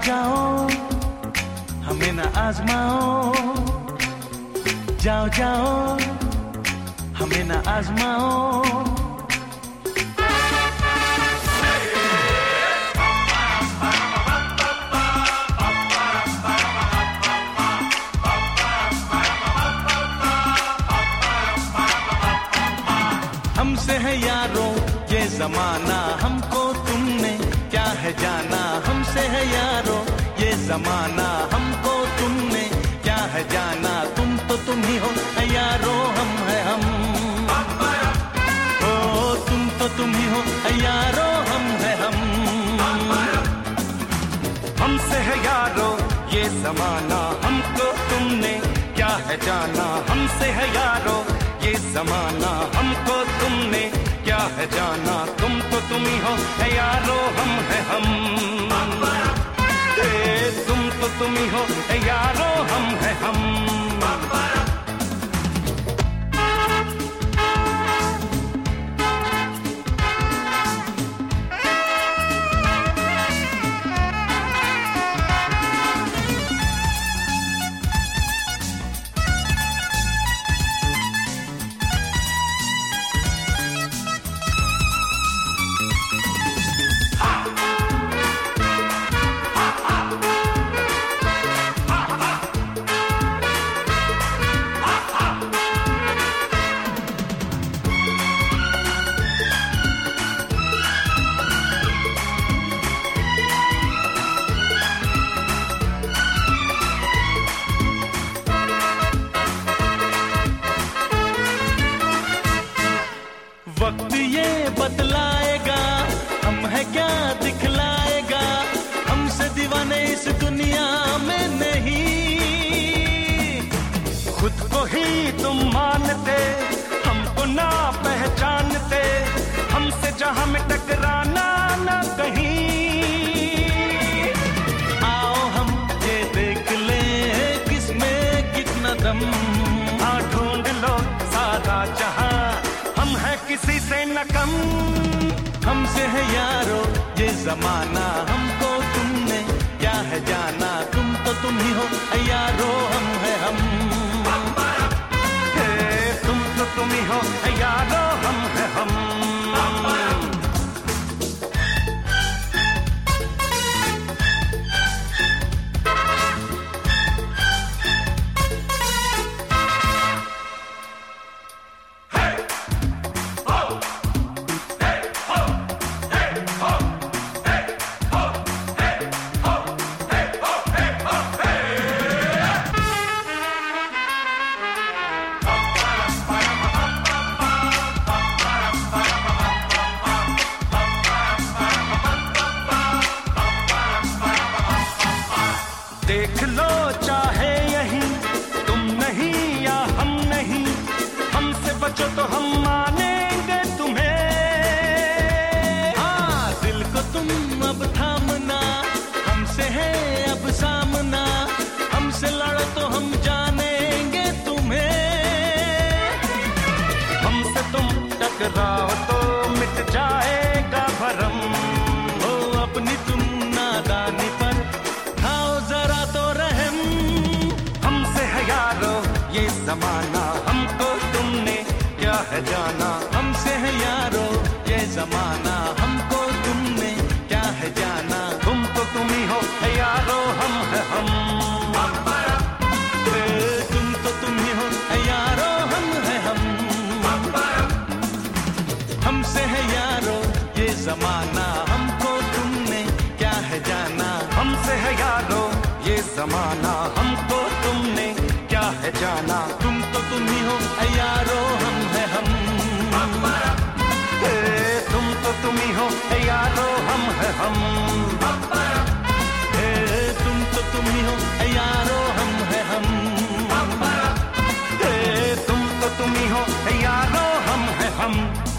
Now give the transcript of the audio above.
जाओ हमें न आजमाओ, जाओ जाओ हमें न आजमाओ। हमसे है यारो ये जमाना, हमको तुमने क्या है जाना। हमसे है यारो ये जमाना, हमको तुमने क्या है जाना। तुम तो तुम ही हो यारो, हम है हम। ओ तुम तो तुम ही हो यारो, हम है हम। हमसे है यारो ये जमाना, हमको तुमने क्या है जाना। हमसे है यारो ये जमाना, हमको तुमने क्या है जाना। तुम तो तुम ही हो यारो, हम है हम। तुम तो तुम ही हो यारो, हम है हम। वक्त ये बतलाएगा हम है क्या दिखलाएगा। हमसे दीवाने इस दुनिया में नहीं। खुद को ही तुम मानते, हमको ना पहचानते। हमसे जहां में टकराना ना कहीं। आओ हम ये देख ले किसमें कितना दम। हाँ ढूंढ लो सारा जहां, हम है किसी से न कम। हमसे है यारो ये जमाना, हमको तुमने क्या है जाना। तुम तो तुम ही हो यारो, हम है हम। तुम तो तुम ही हो यारो, हम है हम। देख लो चाहे यहीं तुम नहीं या हम नहीं। हमसे बचो तो हम मानेंगे तुम्हें। हाँ दिल को तुम अब थामना, हमसे है अब सामना। हमसे लड़ो तो हम जानेंगे तुम्हें। हमसे तुम टकराओ तो मिट जाएगा भरम। हो अपनी तुम नादानी पर खाओ जरा तो रहम। हमसे है यारो ये जमाना, हमको तुमने क्या है जाना। हमसे है यारो ये जमाना, हमको तुमने क्या है जाना। तुम तो तुम ही हो यारो, हम है हम। तुम तो तुम ही हो यारो, हम है हम। हमसे है यारो ये जमाना, हमको तुमने क्या है जाना। हमसे है यारो ये जमाना, हमको तुमने क्या है जाना। तुम तो तुम ही हो यारो, हम है हम। तुम तो तुम ही हो यारो, हम है हम। तुम तो तुम ही हो यारो, हम है हम। तुम तो तुम ही हो यारो, हम है हम।